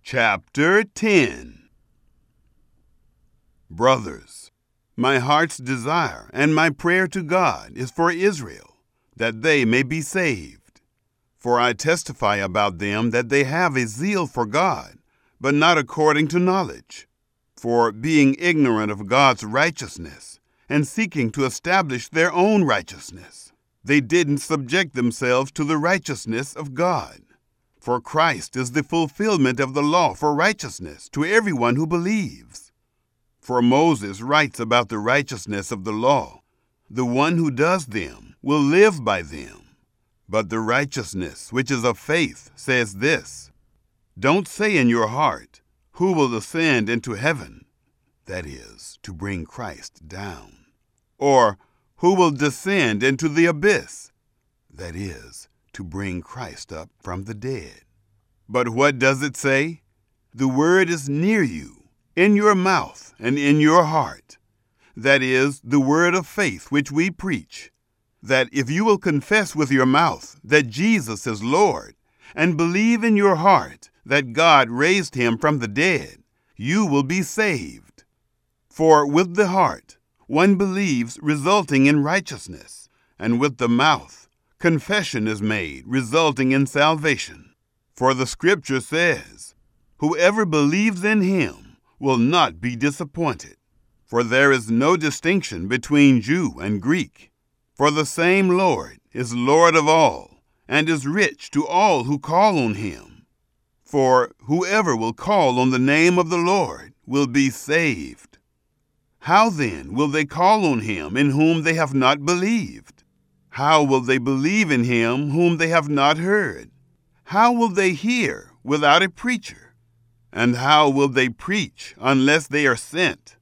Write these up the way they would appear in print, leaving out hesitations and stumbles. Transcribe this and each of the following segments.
Chapter 10. Brothers, my heart's desire and my prayer to God is for Israel, that they may be saved. For I testify about them that they have a zeal for God, but not according to knowledge. For being ignorant of God's righteousness and seeking to establish their own righteousness, they didn't subject themselves to the righteousness of God. For Christ is the fulfillment of the law for righteousness to everyone who believes. For Moses writes about the righteousness of the law. The one who does them will live by them. But the righteousness which is of faith says this: Don't say in your heart, who will ascend into heaven? That is, to bring Christ down. Or, who will descend into the abyss? That is, to bring Christ up from the dead. But what does it say? The word is near you, in your mouth and in your heart. That is, the word of faith which we preach, that if you will confess with your mouth that Jesus is Lord, and believe in your heart that God raised him from the dead, you will be saved. For with the heart one believes, resulting in righteousness, and with the mouth confession is made, resulting in salvation. For the scripture says, whoever believes in him will not be disappointed. For there is no distinction between Jew and Greek. For the same Lord is Lord of all, and is rich to all who call on him. For whoever will call on the name of the Lord will be saved. How then will they call on him in whom they have not believed? How will they believe in him whom they have not heard? How will they hear without a preacher? And how will they preach unless they are sent?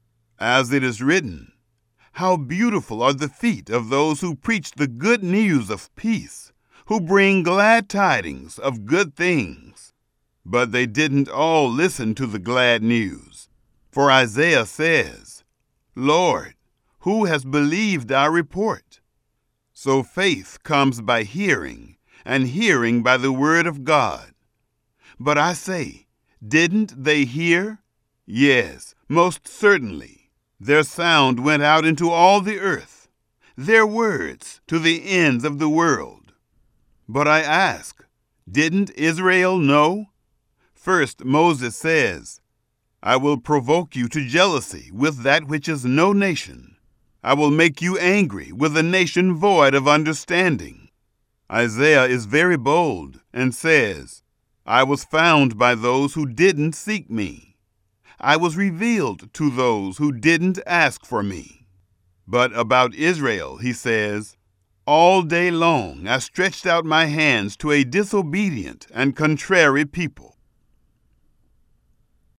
As it is written, how beautiful are the feet of those who preach the good news of peace, who bring glad tidings of good things. But they didn't all listen to the glad news. For Isaiah says, Lord, who has believed our report? So faith comes by hearing, and hearing by the word of God. But I say, didn't they hear? Yes, most certainly. Their sound went out into all the earth, their words to the ends of the world. But I ask, didn't Israel know? First Moses says, I will provoke you to jealousy with that which is no nation. I will make you angry with a nation void of understanding. Isaiah is very bold and says, I was found by those who didn't seek me. I was revealed to those who didn't ask for me. But about Israel, he says, all day long I stretched out my hands to a disobedient and contrary people.